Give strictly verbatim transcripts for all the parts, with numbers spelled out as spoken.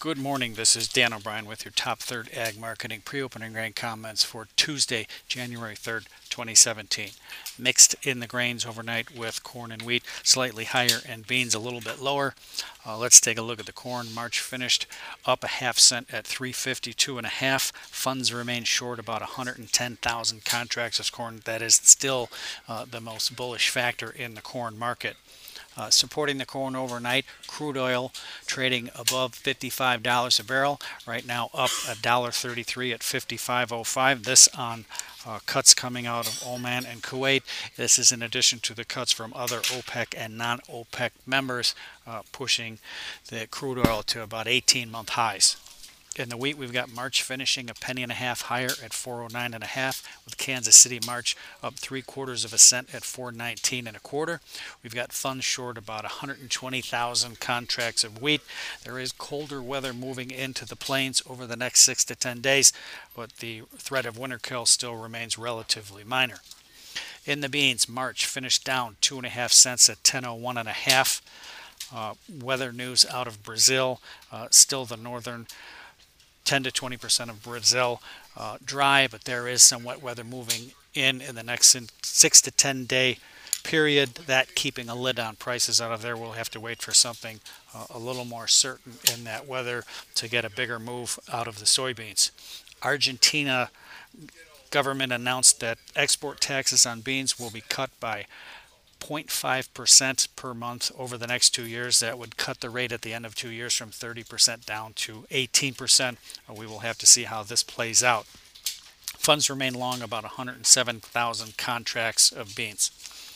Good morning. This is Dan O'Brien with your Top Third Ag Marketing Pre-Opening Grain Comments for Tuesday, January third, twenty seventeen. Mixed in the grains overnight with corn and wheat slightly higher and beans a little bit lower. Uh, let's take a look at the corn. March finished up a half cent at three fifty-two and a half. Funds remain short about one hundred ten thousand contracts of corn. That is still uh, the most bullish factor in the corn market. Uh, supporting the corn overnight, crude oil trading above fifty-five dollars a barrel. Right now up one dollar thirty-three at fifty-five oh five. This on uh, cuts coming out of Oman and Kuwait. This is in addition to the cuts from other OPEC and non-OPEC members, uh, pushing the crude oil to about eighteen month highs. In the wheat, we've got March finishing a penny and a half higher at four oh nine and a half, with Kansas City March up three quarters of a cent at four nineteen and a quarter. We've got funds short about one hundred twenty thousand contracts of wheat. There is colder weather moving into the plains over the next six to ten days, but the threat of winter kill still remains relatively minor. In the beans, March finished down two and a half cents at ten oh one and a half. Uh, weather news out of Brazil, uh, still the northern ten to twenty percent of Brazil uh, dry, but there is some wet weather moving in in the next six to ten day period. That keeping a lid on prices out of there. We'll have to wait for something uh, a little more certain in that weather to get a bigger move out of the soybeans. Argentina government announced that export taxes on beans will be cut by zero point five percent per month over the next two years. That would cut the rate at the end of two years from thirty percent down to eighteen percent. We will have to see how this plays out. Funds remain long about one hundred seven thousand contracts of beans.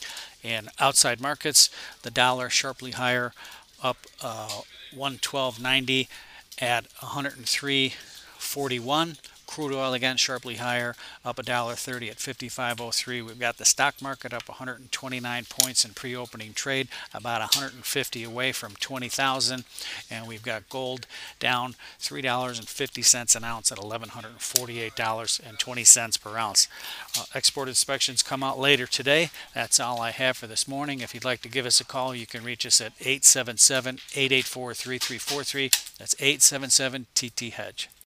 In outside markets, the dollar sharply higher, up uh, one twelve ninety at one hundred three forty-one. Crude oil again sharply higher, up one dollar thirty at fifty-five oh three. We've got the stock market up one hundred twenty-nine points in pre-opening trade, about one hundred fifty away from twenty thousand. And we've got gold down three dollars and fifty cents an ounce at eleven forty-eight dollars and twenty cents per ounce. Uh, export inspections come out later today. That's all I have for this morning. If you'd like to give us a call, you can reach us at eight seven seven, eight eight four, three three four three. That's eight seven seven T T Hedge.